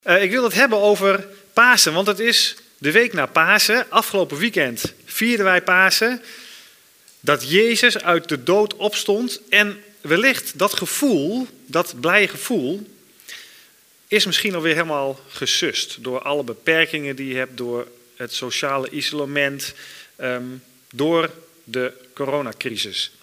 Ik wil het hebben over Pasen, want het is de week na Pasen. Afgelopen weekend vierden wij Pasen. Dat Jezus uit de dood opstond. En wellicht dat gevoel, dat blije gevoel, is misschien alweer helemaal gesust. Door alle beperkingen die je hebt, door het sociale isolement, door de coronacrisis.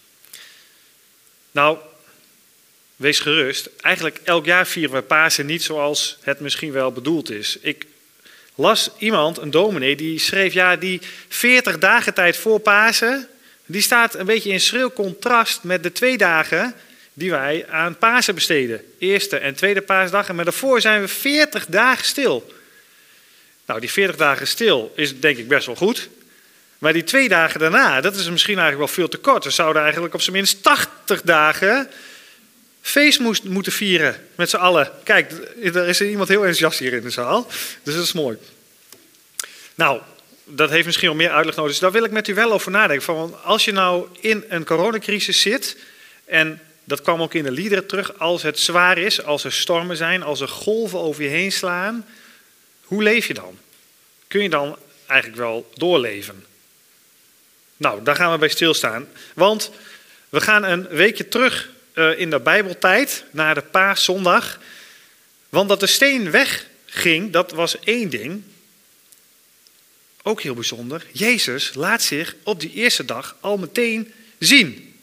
Nou, wees gerust. Eigenlijk elk jaar vieren we Pasen niet zoals het misschien wel bedoeld is. Ik las iemand, een dominee, die schreef, die 40 dagen tijd voor Pasen, die staat een beetje in schril contrast met de 2 dagen die wij aan Pasen besteden. Eerste en tweede paasdag. Maar daarvoor zijn we 40 dagen stil. Nou, die 40 dagen stil is denk ik best wel goed. Maar die 2 dagen daarna, dat is misschien eigenlijk wel veel te kort. We zouden eigenlijk op zijn minst 80 dagen feest moeten vieren met z'n allen. Kijk, er is iemand heel enthousiast hier in de zaal. Dus dat is mooi. Nou, dat heeft misschien wel meer uitleg nodig. Dus daar wil ik met u wel over nadenken. Van, als je nou in een coronacrisis zit, en dat kwam ook in de liederen terug, als het zwaar is, als er stormen zijn, als er golven over je heen slaan, hoe leef je dan? Kun je dan eigenlijk wel doorleven? Nou, daar gaan we bij stilstaan. Want we gaan een weekje terug in de Bijbeltijd, naar de Paaszondag. Want dat de steen wegging, dat was 1 ding. Ook heel bijzonder. Jezus laat zich op die eerste dag al meteen zien.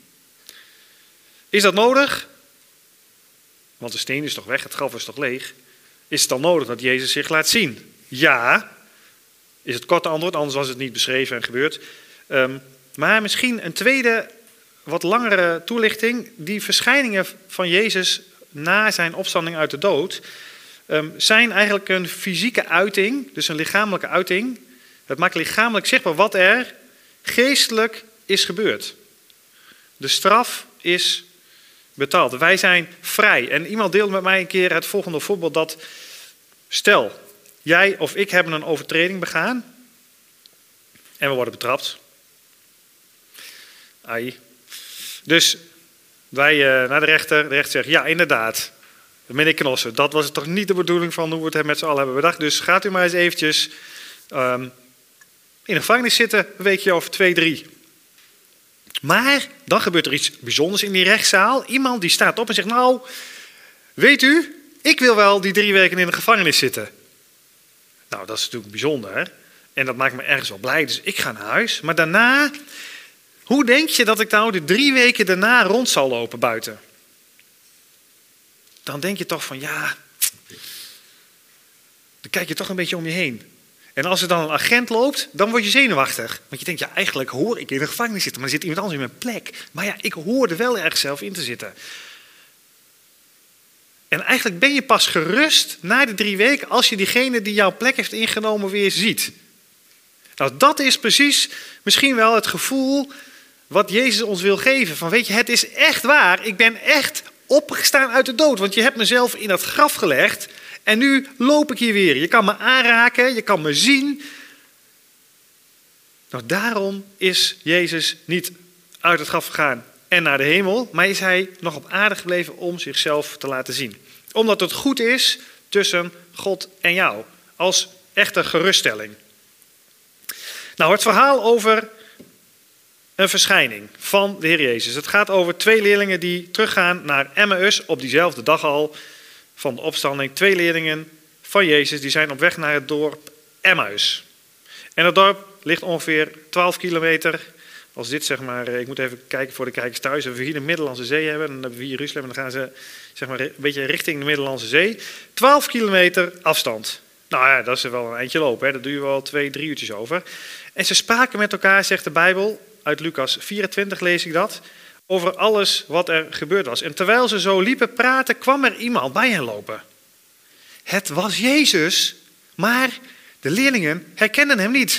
Is dat nodig? Want de steen is toch weg, het graf is toch leeg? Is het dan nodig dat Jezus zich laat zien? Ja, is het korte antwoord, anders was het niet beschreven en gebeurd. Maar misschien een tweede, wat langere toelichting. Die verschijningen van Jezus na zijn opstanding uit de dood zijn eigenlijk een fysieke uiting, dus een lichamelijke uiting. Het maakt lichamelijk zichtbaar wat er geestelijk is gebeurd. De straf is betaald. Wij zijn vrij. En iemand deelde met mij een keer het volgende voorbeeld, dat stel, jij of ik hebben een overtreding begaan en we worden betrapt. Ai. Dus wij naar de rechter zegt, ja inderdaad, meneer Knossen, dat was toch niet de bedoeling van hoe we het met z'n allen hebben bedacht. Dus gaat u maar eens eventjes in de gevangenis zitten, een weekje of 2, 3. Maar dan gebeurt er iets bijzonders in die rechtszaal. Iemand die staat op en zegt, nou, weet u, ik wil wel die 3 weken in de gevangenis zitten. Nou, dat is natuurlijk bijzonder. En dat maakt me ergens wel blij, dus ik ga naar huis. Maar daarna, hoe denk je dat ik nou de 3 weken daarna rond zal lopen buiten? Dan denk je toch van, ja, dan kijk je toch een beetje om je heen. En als er dan een agent loopt, dan word je zenuwachtig. Want je denkt, ja, eigenlijk hoor ik in de gevangenis zitten, maar er zit iemand anders in mijn plek. Maar ja, ik hoor er wel ergens zelf in te zitten. En eigenlijk ben je pas gerust na de 3 weken als je diegene die jouw plek heeft ingenomen weer ziet. Nou, dat is precies misschien wel het gevoel wat Jezus ons wil geven. Van weet je, het is echt waar, ik ben echt opgestaan uit de dood. Want je hebt mezelf in dat graf gelegd en nu loop ik hier weer. Je kan me aanraken, je kan me zien. Nou, daarom is Jezus niet uit het graf gegaan en naar de hemel, maar is hij nog op aarde gebleven om zichzelf te laten zien. Omdat het goed is tussen God en jou, als echte geruststelling. Nou, het verhaal over een verschijning van de Heer Jezus. Het gaat over 2 leerlingen die teruggaan naar Emmaus op diezelfde dag al van de opstanding. 2 leerlingen van Jezus die zijn op weg naar het dorp Emmaus. En het dorp ligt ongeveer 12 kilometer. Als dit zeg maar, ik moet even kijken voor de kijkers thuis. Als we hier de Middellandse Zee hebben, dan hebben we hier Jeruzalem en dan gaan ze zeg maar een beetje richting de Middellandse Zee. 12 kilometer afstand. Nou ja, dat is wel een eindje lopen. Hè. Dat doe je wel 2, 3 uurtjes over. En ze spraken met elkaar, zegt de Bijbel, uit Lucas 24 lees ik dat, over alles wat er gebeurd was. En terwijl ze zo liepen praten, kwam er iemand bij hen lopen. Het was Jezus, maar de leerlingen herkenden hem niet.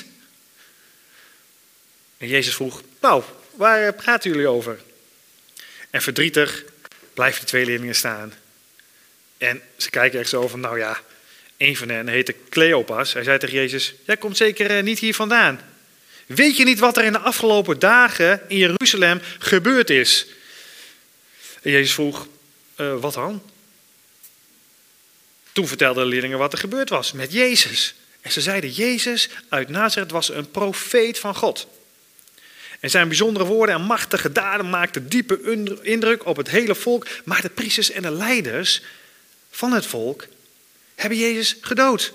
En Jezus vroeg, nou, waar praten jullie over? En verdrietig blijven de 2 leerlingen staan. En ze kijken echt zo van, nou ja, een van hen heette Cleopas. Hij zei tegen Jezus, jij komt zeker niet hier vandaan. Weet je niet wat er in de afgelopen dagen in Jeruzalem gebeurd is? En Jezus vroeg, wat dan? Toen vertelden de leerlingen wat er gebeurd was met Jezus. En ze zeiden, Jezus uit Nazareth was een profeet van God. En zijn bijzondere woorden en machtige daden maakten diepe indruk op het hele volk. Maar de priesters en de leiders van het volk hebben Jezus gedood.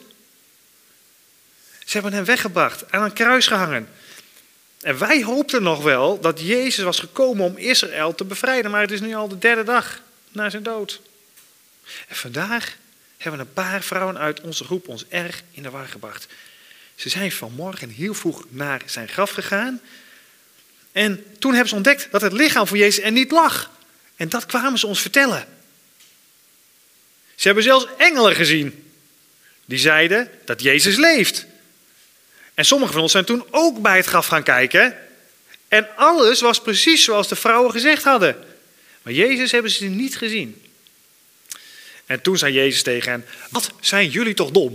Ze hebben hem weggebracht, aan een kruis gehangen. En wij hoopten nog wel dat Jezus was gekomen om Israël te bevrijden. Maar het is nu al de 3e dag na zijn dood. En vandaag hebben een paar vrouwen uit onze groep ons erg in de war gebracht. Ze zijn vanmorgen heel vroeg naar zijn graf gegaan. En toen hebben ze ontdekt dat het lichaam van Jezus er niet lag. En dat kwamen ze ons vertellen. Ze hebben zelfs engelen gezien. Die zeiden dat Jezus leeft. En sommigen van ons zijn toen ook bij het graf gaan kijken. En alles was precies zoals de vrouwen gezegd hadden. Maar Jezus hebben ze niet gezien. En toen zei Jezus tegen hen, wat zijn jullie toch dom?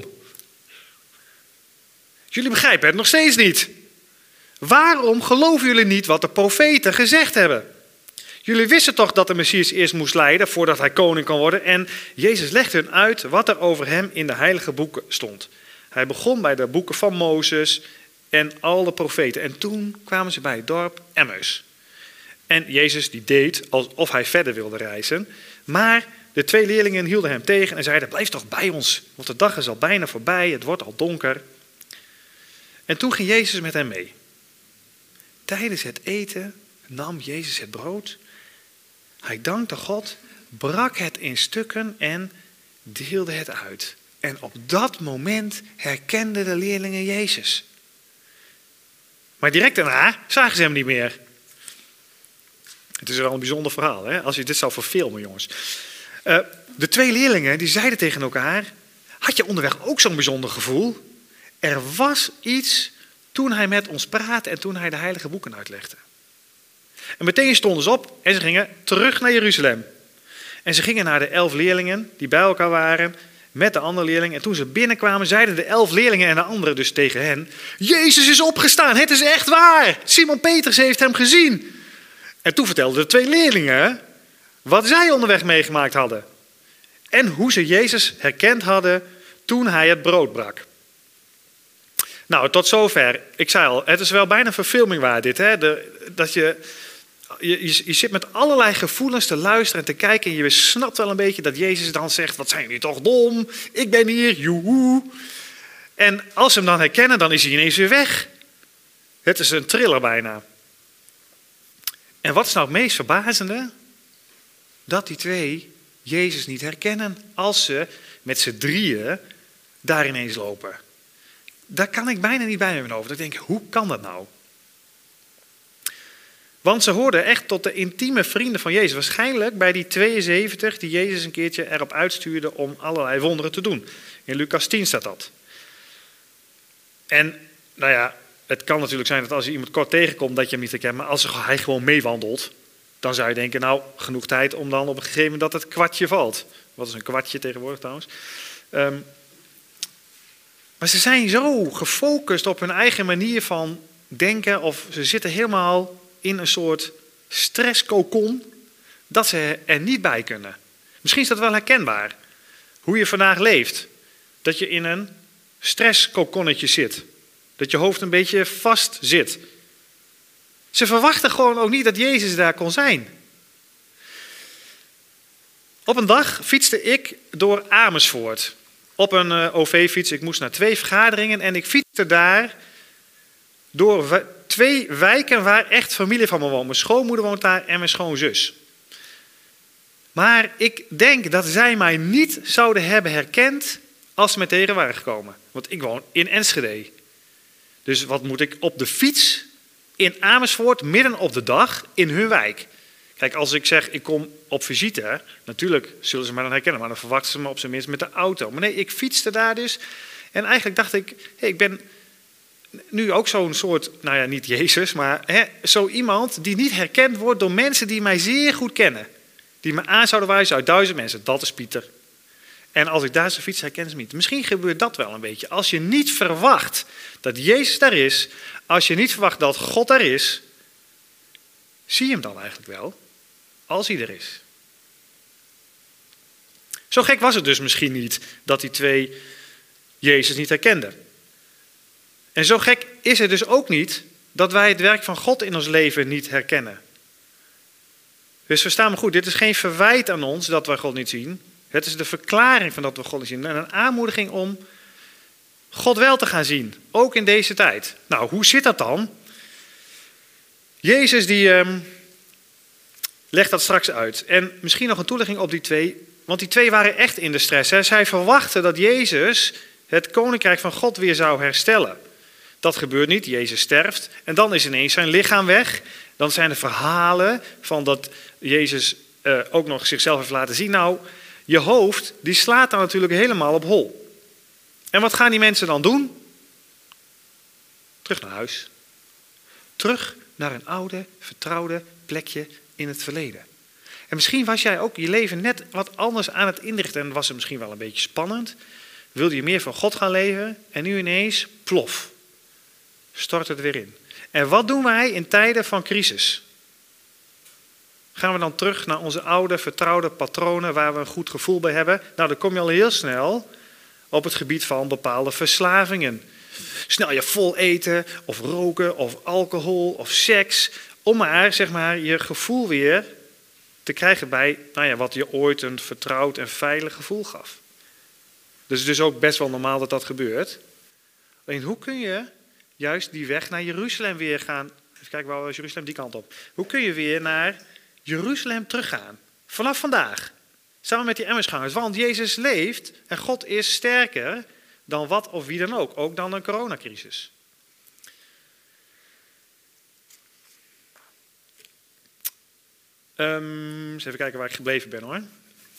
Jullie begrijpen het nog steeds niet. Waarom geloven jullie niet wat de profeten gezegd hebben? Jullie wisten toch dat de Messias eerst moest lijden voordat hij koning kon worden. En Jezus legde hun uit wat er over hem in de heilige boeken stond. Hij begon bij de boeken van Mozes en al de profeten. En toen kwamen ze bij het dorp Emmaus. En Jezus die deed alsof hij verder wilde reizen. Maar de 2 leerlingen hielden hem tegen en zeiden, blijf toch bij ons. Want de dag is al bijna voorbij, het wordt al donker. En toen ging Jezus met hen mee. Tijdens het eten nam Jezus het brood. Hij dankte God, brak het in stukken en deelde het uit. En op dat moment herkenden de leerlingen Jezus. Maar direct daarna zagen ze hem niet meer. Het is wel een bijzonder verhaal, hè? Als je dit zou verfilmen, jongens. De 2 leerlingen die zeiden tegen elkaar, had je onderweg ook zo'n bijzonder gevoel? Er was iets toen hij met ons praatte en toen hij de heilige boeken uitlegde. En meteen stonden ze op en ze gingen terug naar Jeruzalem. En ze gingen naar de 11 leerlingen die bij elkaar waren met de andere leerlingen. En toen ze binnenkwamen zeiden de 11 leerlingen en de anderen dus tegen hen, Jezus is opgestaan, het is echt waar. Simon Petrus heeft hem gezien. En toen vertelden de 2 leerlingen wat zij onderweg meegemaakt hadden. En hoe ze Jezus herkend hadden toen hij het brood brak. Nou, tot zover. Ik zei al, het is wel bijna verfilming waar dit. Hè? Dat je zit met allerlei gevoelens te luisteren en te kijken. En je snapt wel een beetje dat Jezus dan zegt, wat zijn jullie toch dom? Ik ben hier, joehoe. En als ze hem dan herkennen, dan is hij ineens weer weg. Het is een thriller bijna. En wat is nou het meest verbazende? Dat die 2 Jezus niet herkennen als ze met z'n drieën daar ineens lopen. Daar kan ik bijna niet bij me over. Ik denk, hoe kan dat nou? Want ze hoorden echt tot de intieme vrienden van Jezus. Waarschijnlijk bij die 72 die Jezus een keertje erop uitstuurde om allerlei wonderen te doen. In Lucas 10 staat dat. En nou ja, het kan natuurlijk zijn dat als je iemand kort tegenkomt dat je hem niet herkent. Maar als hij gewoon meewandelt, dan zou je denken, nou, genoeg tijd om dan op een gegeven moment dat het kwartje valt. Wat is een kwartje tegenwoordig trouwens? Maar ze zijn zo gefocust op hun eigen manier van denken, of ze zitten helemaal in een soort stresskokon, dat ze er niet bij kunnen. Misschien is dat wel herkenbaar, hoe je vandaag leeft. Dat je in een stresskokonnetje zit. Dat je hoofd een beetje vast zit. Ze verwachten gewoon ook niet dat Jezus daar kon zijn. Op een dag fietste ik door Amersfoort. Op een OV-fiets. Ik moest naar 2 vergaderingen en ik fietste daar door 2 wijken waar echt familie van me woont. Mijn schoonmoeder woont daar en mijn schoonzus. Maar ik denk dat zij mij niet zouden hebben herkend als ze me tegen waren gekomen. Want ik woon in Enschede. Dus wat moet ik op de fiets in Amersfoort midden op de dag in hun wijk? Kijk, als ik zeg ik kom op visite, natuurlijk zullen ze mij dan herkennen. Maar dan verwachten ze me op zijn minst met de auto. Maar nee, ik fietste daar dus. En eigenlijk dacht ik, ik ben nu ook zo'n soort, nou ja, niet Jezus, maar zo iemand die niet herkend wordt door mensen die mij zeer goed kennen. Die me aan zouden wijzen uit 1000 mensen. Dat is Pieter. En als ik daar zo fiets, herkennen ze me niet. Misschien gebeurt dat wel een beetje. Als je niet verwacht dat Jezus daar is, als je niet verwacht dat God daar is, zie je hem dan eigenlijk wel, als hij er is. Zo gek was het dus misschien niet dat die twee Jezus niet herkenden. En zo gek is het dus ook niet dat wij het werk van God in ons leven niet herkennen. Dus verstaan me goed, dit is geen verwijt aan ons dat wij God niet zien. Het is de verklaring van dat we God niet zien. En een aanmoediging om God wel te gaan zien, ook in deze tijd. Nou, hoe zit dat dan? Jezus die legt dat straks uit. En misschien nog een toelichting op die twee, want die twee waren echt in de stress. Hè. Zij verwachten dat Jezus het koninkrijk van God weer zou herstellen. Dat gebeurt niet, Jezus sterft en dan is ineens zijn lichaam weg. Dan zijn er verhalen van dat Jezus ook nog zichzelf heeft laten zien. Nou, je hoofd die slaat dan natuurlijk helemaal op hol. En wat gaan die mensen dan doen? Terug naar huis. Terug naar een oude, vertrouwde plekje in het verleden. En misschien was jij ook je leven net wat anders aan het inrichten. En was het misschien wel een beetje spannend. Wilde je meer van God gaan leven. En nu ineens, plof. Stort het weer in. En wat doen wij in tijden van crisis? Gaan we dan terug naar onze oude, vertrouwde patronen waar we een goed gevoel bij hebben? Nou, dan kom je al heel snel op het gebied van bepaalde verslavingen. Snel je vol eten, of roken, of alcohol, of seks. Om maar, zeg maar, je gevoel weer te krijgen bij wat je ooit een vertrouwd en veilig gevoel gaf. Dus het is ook best wel normaal dat dat gebeurt. Alleen hoe kun je juist die weg naar Jeruzalem weer gaan? Even kijken, waar was Jeruzalem? Die kant op. Hoe kun je weer naar Jeruzalem teruggaan? Vanaf vandaag. Samen met die Emmausgangers. Want Jezus leeft en God is sterker dan wat of wie dan ook. Ook dan een coronacrisis. Eens even kijken waar ik gebleven ben hoor.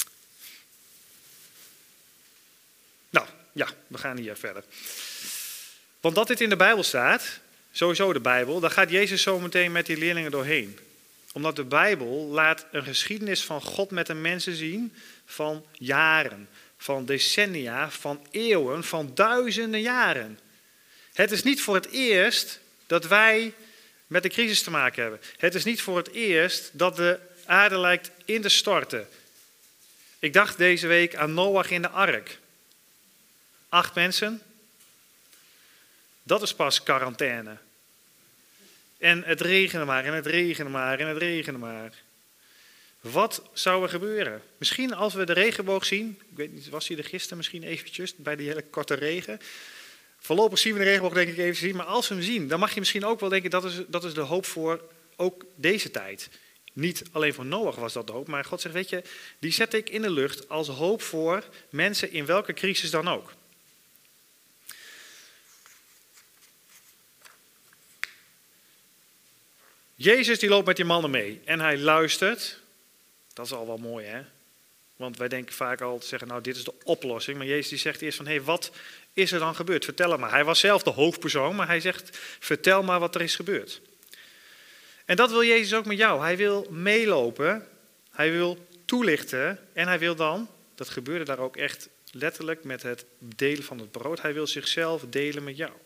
Nou, ja, we gaan hier verder. Want dat dit in de Bijbel staat, sowieso de Bijbel, daar gaat Jezus zo meteen met die leerlingen doorheen. Omdat de Bijbel laat een geschiedenis van God met de mensen zien van jaren, van decennia, van eeuwen, van duizenden jaren. Het is niet voor het eerst dat wij met de crisis te maken hebben. Het is niet voor het eerst dat de aarde lijkt in te storten. Ik dacht deze week aan Noach in de ark. 8 mensen. Dat is pas quarantaine. En het regende maar, en het regende maar, en het regende maar. Wat zou er gebeuren? Misschien als we de regenboog zien, ik weet niet, was hij er gisteren misschien eventjes, bij die hele korte regen. Voorlopig zien we de regenboog denk ik even zien, maar als we hem zien, dan mag je misschien ook wel denken, dat is de hoop voor ook deze tijd. Niet alleen voor Noach was dat de hoop, maar God zegt, weet je, die zet ik in de lucht als hoop voor mensen in welke crisis dan ook. Jezus die loopt met die mannen mee en hij luistert. Dat is al wel mooi hè. Want wij denken vaak al te zeggen, nou dit is de oplossing. Maar Jezus die zegt eerst van, hé, wat is er dan gebeurd? Vertel het maar. Hij was zelf de hoofdpersoon, maar hij zegt, vertel maar wat er is gebeurd. En dat wil Jezus ook met jou. Hij wil meelopen, hij wil toelichten en hij wil dan, dat gebeurde daar ook echt letterlijk met het delen van het brood, hij wil zichzelf delen met jou.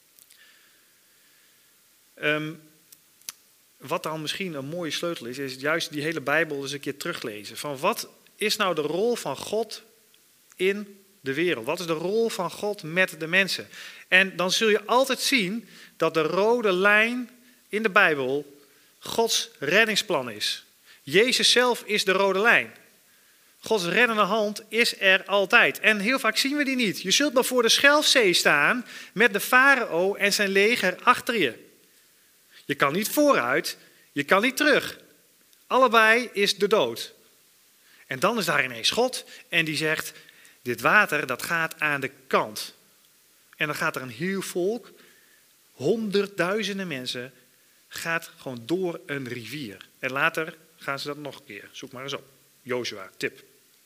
Wat dan misschien een mooie sleutel is juist die hele Bijbel eens een keer teruglezen. Van wat is nou de rol van God in de wereld? Wat is de rol van God met de mensen? En dan zul je altijd zien dat de rode lijn in de Bijbel Gods reddingsplan is. Jezus zelf is de rode lijn. Gods reddende hand is er altijd. En heel vaak zien we die niet. Je zult maar voor de Schelfzee staan met de farao en zijn leger achter je. Je kan niet vooruit, je kan niet terug. Allebei is de dood. En dan is daar ineens God en die zegt, dit water dat gaat aan de kant. En dan gaat er een heel volk, honderdduizenden mensen, gaat gewoon door een rivier. En later gaan ze dat nog een keer. Zoek maar eens op. Jozua, tip.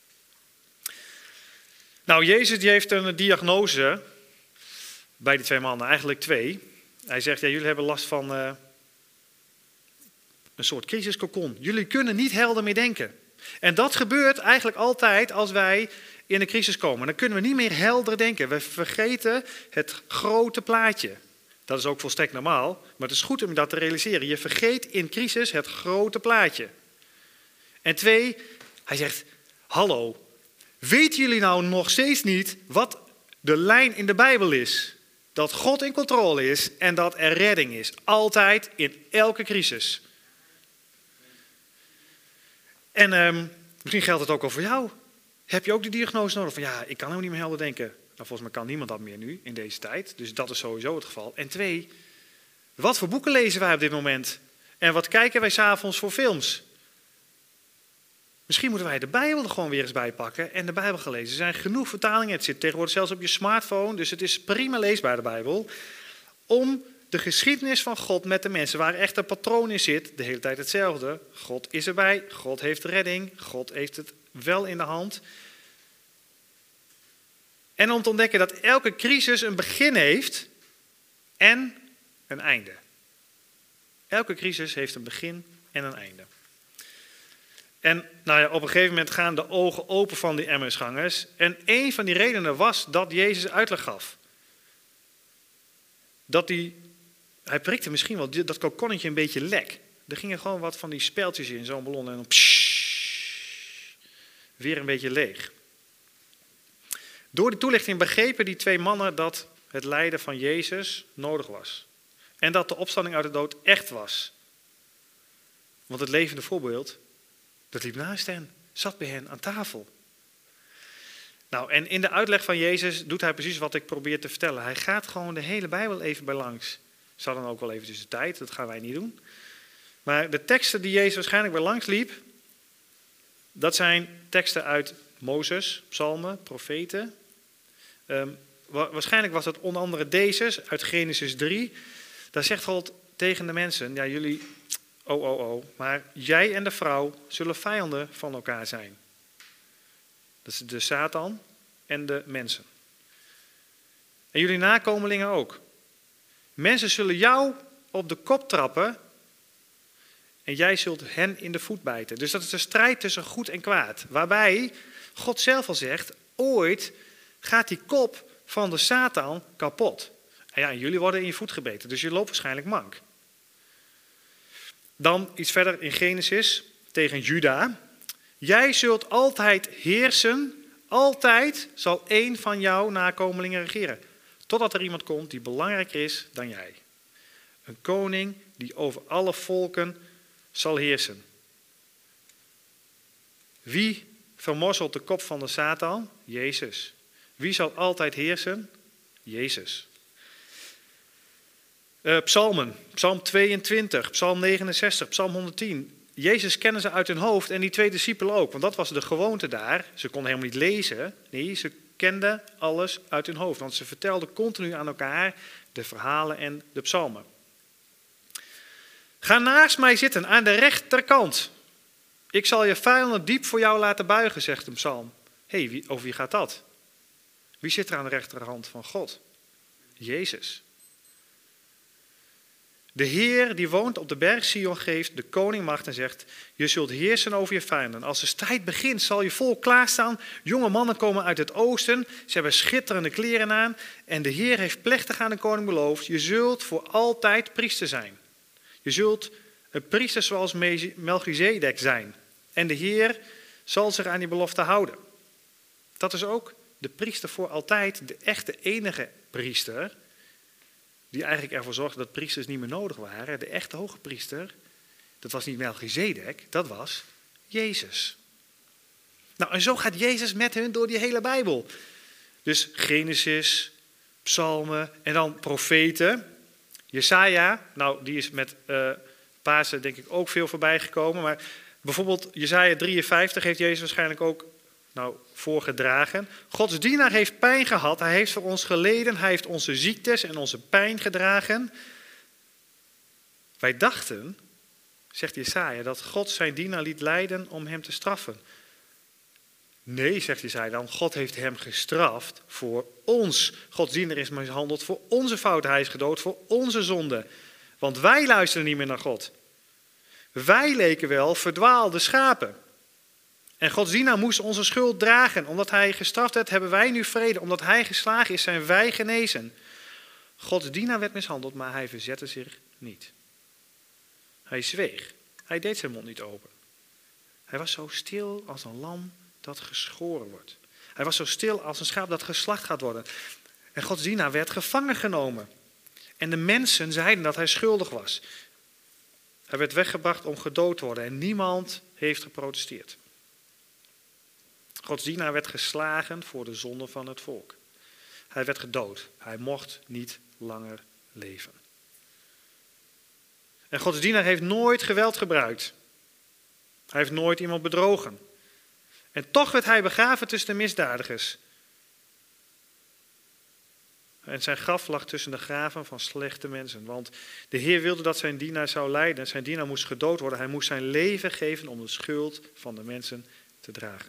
Nou, Jezus die heeft een diagnose bij die 2 mannen, eigenlijk 2. Hij zegt, ja, jullie hebben last van een soort crisiskokon. Jullie kunnen niet helder meer denken. En dat gebeurt eigenlijk altijd als wij in een crisis komen. Dan kunnen we niet meer helder denken. We vergeten het grote plaatje. Dat is ook volstrekt normaal, maar het is goed om dat te realiseren. Je vergeet in crisis het grote plaatje. En 2, hij zegt, hallo, Weten jullie nou nog steeds niet wat de lijn in de Bijbel is? Dat God in controle is en dat er redding is. Altijd, in elke crisis. En misschien geldt het ook al voor jou. Heb je ook die diagnose nodig? Van ja, ik kan helemaal niet meer helder denken. Nou, volgens mij kan niemand dat meer nu, in deze tijd. Dus dat is sowieso het geval. En 2, wat voor boeken lezen wij op dit moment? En wat kijken wij 's avonds voor films? Misschien moeten wij de Bijbel er gewoon weer eens bij pakken en de Bijbel gaan lezen. Er zijn genoeg vertalingen. Het zit tegenwoordig zelfs op je smartphone. Dus het is prima leesbaar, de Bijbel. Om de geschiedenis van God met de mensen, waar echt een patroon in zit, de hele tijd hetzelfde. God is erbij, God heeft redding, God heeft het wel in de hand. En om te ontdekken dat elke crisis een begin heeft en een einde. Elke crisis heeft een begin en een einde. En nou ja, op een gegeven moment gaan de ogen open van die Emmausgangers. En een van die redenen was dat Jezus uitleg gaf. Dat hij prikte misschien wel dat kokonnetje een beetje lek. Er gingen gewoon wat van die speltjes in, zo'n ballon. En dan weer een beetje leeg. Door die toelichting begrepen die 2 mannen dat het lijden van Jezus nodig was. En dat de opstanding uit de dood echt was. Want het levende voorbeeld, dat liep naast hen, zat bij hen aan tafel. Nou, en in de uitleg van Jezus doet hij precies wat ik probeer te vertellen. Hij gaat gewoon de hele Bijbel even bij langs. Ze hadden ook wel eventjes de tijd, dat gaan wij niet doen. Maar de teksten die Jezus waarschijnlijk bij langs liep, dat zijn teksten uit Mozes, psalmen, profeten. Waarschijnlijk was het onder andere deze, uit Genesis 3. Daar zegt God tegen de mensen, ja jullie, maar jij en de vrouw zullen vijanden van elkaar zijn. Dat is de Satan en de mensen. En jullie nakomelingen ook. Mensen zullen jou op de kop trappen en jij zult hen in de voet bijten. Dus dat is de strijd tussen goed en kwaad. Waarbij God zelf al zegt, ooit gaat die kop van de Satan kapot. En ja, jullie worden in je voet gebeten, dus je loopt waarschijnlijk mank. Dan iets verder in Genesis tegen Juda. Jij zult altijd heersen, altijd zal één van jouw nakomelingen regeren. Totdat er iemand komt die belangrijker is dan jij. Een koning die over alle volken zal heersen. Wie vermorselt de kop van de Satan? Jezus. Wie zal altijd heersen? Jezus. Psalmen. Psalm 22, Psalm 69, Psalm 110. Jezus kennen ze uit hun hoofd en die 2 discipelen ook. Want dat was de gewoonte daar. Ze konden helemaal niet lezen. Nee, ze kenden alles uit hun hoofd. Want ze vertelden continu aan elkaar de verhalen en de psalmen. Ga naast mij zitten aan de rechterkant. Ik zal je vijanden diep voor jou laten buigen, zegt een psalm. Hé, over wie gaat dat? Wie zit er aan de rechterhand van God? Jezus. De Heer die woont op de berg Sion geeft de koning macht en zegt, je zult heersen over je vijanden. Als de strijd begint zal je volk klaarstaan. Jonge mannen komen uit het oosten. Ze hebben schitterende kleren aan. En de Heer heeft plechtig aan de koning beloofd, je zult voor altijd priester zijn. Je zult een priester zoals Melchizedek zijn. En de Heer zal zich aan die belofte houden. Dat is ook de priester voor altijd, de echte enige priester, die eigenlijk ervoor zorgde dat priesters niet meer nodig waren. De echte hoge priester, dat was niet Melchizedek, dat was Jezus. Nou, en zo gaat Jezus met hun door die hele Bijbel. Dus Genesis, psalmen en dan profeten. Jesaja, nou die is met Pasen denk ik ook veel voorbij gekomen. Maar bijvoorbeeld Jesaja 53 heeft Jezus waarschijnlijk ook voorgedragen. Gods dienaar heeft pijn gehad. Hij heeft voor ons geleden. Hij heeft onze ziektes en onze pijn gedragen. Wij dachten, zegt Jesaja, dat God zijn dienaar liet lijden om hem te straffen. Nee, zegt Jesaja dan, God heeft hem gestraft voor ons. Gods dienaar is mishandeld voor onze fouten. Hij is gedood voor onze zonde. Want wij luisteren niet meer naar God. Wij leken wel verdwaalde schapen. En Gods dienaar moest onze schuld dragen. Omdat hij gestraft werd, hebben wij nu vrede. Omdat hij geslagen is, zijn wij genezen. Gods dienaar werd mishandeld, maar hij verzette zich niet. Hij zweeg. Hij deed zijn mond niet open. Hij was zo stil als een lam dat geschoren wordt. Hij was zo stil als een schaap dat geslacht gaat worden. En Gods dienaar werd gevangen genomen. En de mensen zeiden dat hij schuldig was. Hij werd weggebracht om gedood te worden en niemand heeft geprotesteerd. Gods dienaar werd geslagen voor de zonde van het volk. Hij werd gedood. Hij mocht niet langer leven. En Gods dienaar heeft nooit geweld gebruikt. Hij heeft nooit iemand bedrogen. En toch werd hij begraven tussen de misdadigers. En zijn graf lag tussen de graven van slechte mensen. Want de Heer wilde dat zijn dienaar zou lijden. Zijn dienaar moest gedood worden. Hij moest zijn leven geven om de schuld van de mensen te dragen.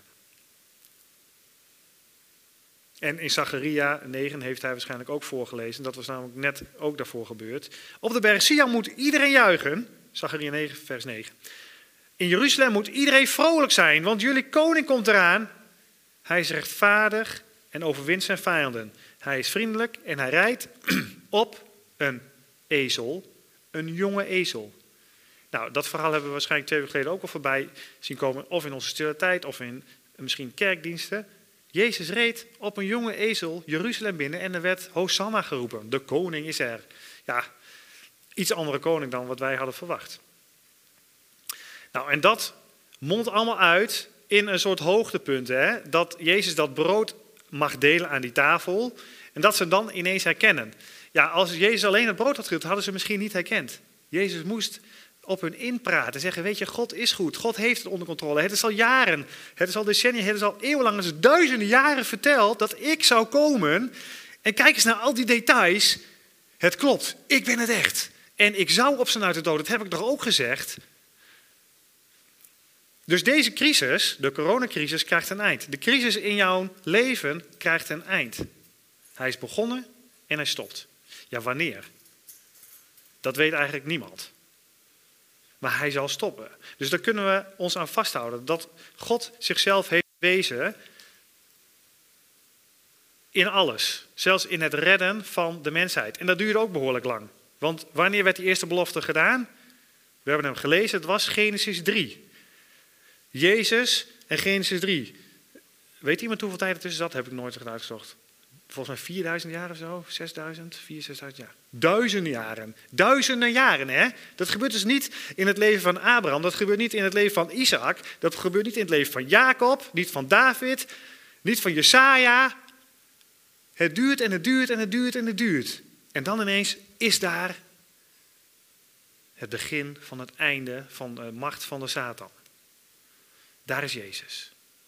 En in Zacharia 9 heeft hij waarschijnlijk ook voorgelezen. Dat was namelijk net ook daarvoor gebeurd. Op de berg Sion moet iedereen juichen. Zacharia 9 vers 9. In Jeruzalem moet iedereen vrolijk zijn, want jullie koning komt eraan. Hij is rechtvaardig en overwint zijn vijanden. Hij is vriendelijk en hij rijdt op een ezel, een jonge ezel. Nou, dat verhaal hebben we waarschijnlijk 2 weken geleden ook al voorbij zien komen. Of in onze stille tijd, of in misschien kerkdiensten. Jezus reed op een jonge ezel Jeruzalem binnen en er werd Hosanna geroepen. De koning is er. Ja, iets andere koning dan wat wij hadden verwacht. Nou, en dat mondt allemaal uit in een soort hoogtepunt. Hè? Dat Jezus dat brood mag delen aan die tafel. En dat ze dan ineens herkennen. Ja, als Jezus alleen het brood had gedeeld, hadden ze misschien niet herkend. Jezus moest op hun inpraten. Zeggen, weet je, God is goed. God heeft het onder controle. Het is al jaren, het is al decennia, het is al eeuwenlang, het is duizenden jaren verteld dat ik zou komen. En kijk eens naar al die details. Het klopt, ik ben het echt. En ik zou opstaan uit de dood, dat heb ik toch ook gezegd. Dus deze crisis, de coronacrisis, krijgt een eind. De crisis in jouw leven krijgt een eind. Hij is begonnen en hij stopt. Ja, wanneer? Dat weet eigenlijk niemand. Maar hij zal stoppen. Dus daar kunnen we ons aan vasthouden. Dat God zichzelf heeft bewezen in alles. Zelfs in het redden van de mensheid. En dat duurde ook behoorlijk lang. Want wanneer werd die eerste belofte gedaan? We hebben hem gelezen, het was Genesis 3. Jezus en Genesis 3. Weet iemand hoeveel tijd er tussen zat? Heb ik nooit uitgezocht. Volgens mij 4000 jaar of zo. 6000, 6000 jaar. Duizenden jaren. Duizenden jaren, hè? Dat gebeurt dus niet in het leven van Abraham. Dat gebeurt niet in het leven van Isaac. Dat gebeurt niet in het leven van Jacob. Niet van David. Niet van Jesaja. Het duurt en het duurt en het duurt en het duurt. En dan ineens is daar het begin van het einde van de macht van de Satan. Daar is Jezus.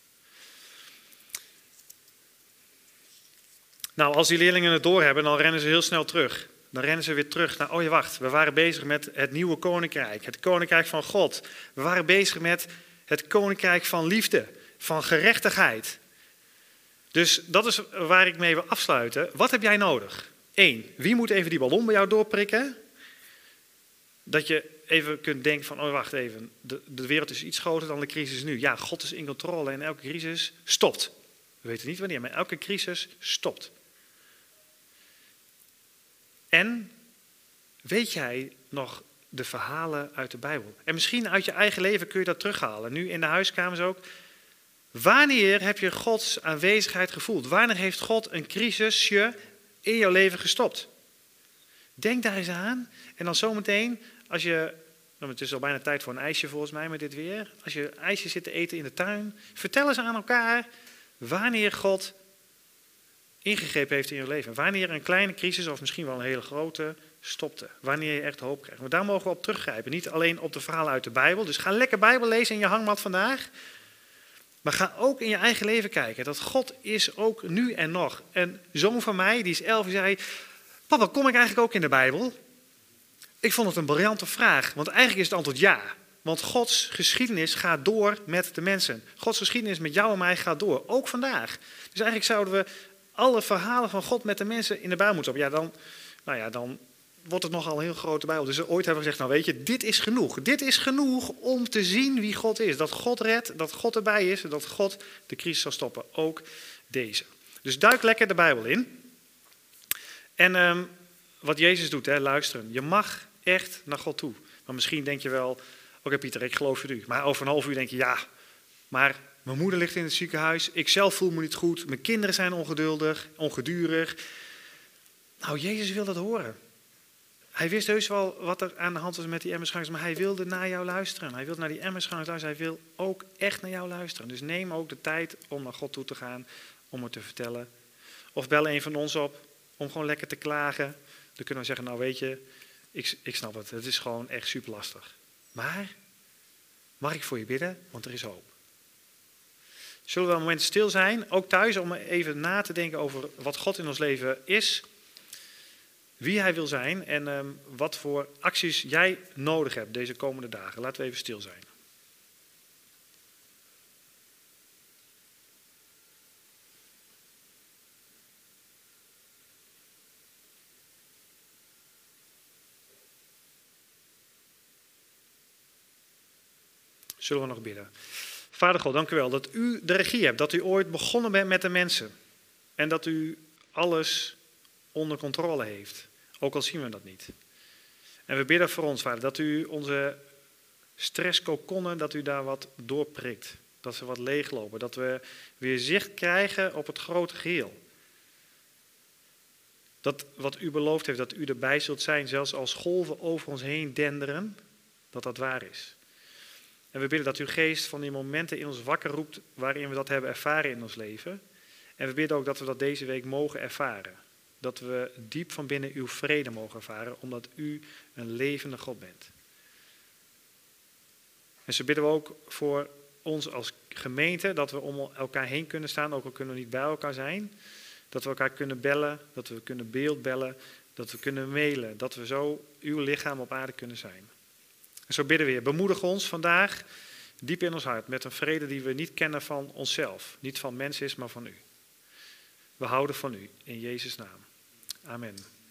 Nou, als die leerlingen het doorhebben, dan rennen ze heel snel terug. Dan rennen ze weer terug naar, oh ja, wacht, we waren bezig met het nieuwe koninkrijk. Het koninkrijk van God. We waren bezig met het koninkrijk van liefde, van gerechtigheid. Dus dat is waar ik mee wil afsluiten. Wat heb jij nodig? 1, wie moet even die ballon bij jou doorprikken? Dat je even kunt denken van, oh wacht even, de wereld is iets groter dan de crisis nu. Ja, God is in controle en elke crisis stopt. We weten niet wanneer, maar elke crisis stopt. En weet jij nog de verhalen uit de Bijbel? En misschien uit je eigen leven kun je dat terughalen. Nu in de huiskamers ook. Wanneer heb je Gods aanwezigheid gevoeld? Wanneer heeft God een crisisje in jouw leven gestopt? Denk daar eens aan. En dan zometeen, als je, nou, het is al bijna tijd voor een ijsje volgens mij met dit weer. Als je ijsje zit te eten in de tuin, vertel eens aan elkaar wanneer God ingegrepen heeft in je leven. Wanneer een kleine crisis of misschien wel een hele grote stopte. Wanneer je echt hoop krijgt. Maar daar mogen we op teruggrijpen. Niet alleen op de verhalen uit de Bijbel. Dus ga lekker Bijbel lezen in je hangmat vandaag. Maar ga ook in je eigen leven kijken. Dat God is ook nu en nog. Een zoon van mij, die is 11, die zei, papa, kom ik eigenlijk ook in de Bijbel? Ik vond het een briljante vraag. Want eigenlijk is het antwoord ja. Want Gods geschiedenis gaat door met de mensen. Gods geschiedenis met jou en mij gaat door. Ook vandaag. Dus eigenlijk zouden we alle verhalen van God met de mensen in de Bijbel moeten op. Ja, dan wordt het nogal een heel grote Bijbel. Dus ooit hebben we gezegd, nou weet je, dit is genoeg. Dit is genoeg om te zien wie God is. Dat God redt, dat God erbij is, dat God de crisis zal stoppen. Ook deze. Dus duik lekker de Bijbel in. En wat Jezus doet, luisteren. Je mag echt naar God toe. Maar misschien denk je wel, oké Pieter, ik geloof in u. Maar over een half uur denk je, ja, maar Mijn moeder ligt in het ziekenhuis. Ik zelf voel me niet goed. Mijn kinderen zijn ongedurig. Nou, Jezus wil dat horen. Hij wist heus wel wat er aan de hand was met die emmersgangers, maar hij wilde naar jou luisteren. Hij wilde naar die emmersgangers luisteren. Hij wil ook echt naar jou luisteren. Dus neem ook de tijd om naar God toe te gaan, om het te vertellen. Of bel een van ons op, om gewoon lekker te klagen. Dan kunnen we zeggen, nou weet je, ik snap het. Het is gewoon echt super lastig. Maar, mag ik voor je bidden? Want er is hoop. Zullen we een moment stil zijn, ook thuis, om even na te denken over wat God in ons leven is, wie hij wil zijn en wat voor acties jij nodig hebt deze komende dagen. Laten we even stil zijn. Zullen we nog bidden? Vader God, dank u wel dat u de regie hebt, dat u ooit begonnen bent met de mensen. En dat u alles onder controle heeft, ook al zien we dat niet. En we bidden voor ons, Vader, dat u onze stresskokonnen, dat u daar wat doorprikt. Dat ze wat leeglopen, dat we weer zicht krijgen op het grote geheel. Dat wat u beloofd heeft, dat u erbij zult zijn, zelfs als golven over ons heen denderen, dat dat waar is. En we bidden dat uw geest van die momenten in ons wakker roept waarin we dat hebben ervaren in ons leven. En we bidden ook dat we dat deze week mogen ervaren. Dat we diep van binnen uw vrede mogen ervaren, omdat u een levende God bent. En zo bidden we ook voor ons als gemeente, dat we om elkaar heen kunnen staan, ook al kunnen we niet bij elkaar zijn. Dat we elkaar kunnen bellen, dat we kunnen beeldbellen, dat we kunnen mailen. Dat we zo uw lichaam op aarde kunnen zijn. En zo bidden we weer. Bemoedig ons vandaag diep in ons hart met een vrede die we niet kennen van onszelf. Niet van mens is, maar van u. We houden van u. In Jezus' naam. Amen.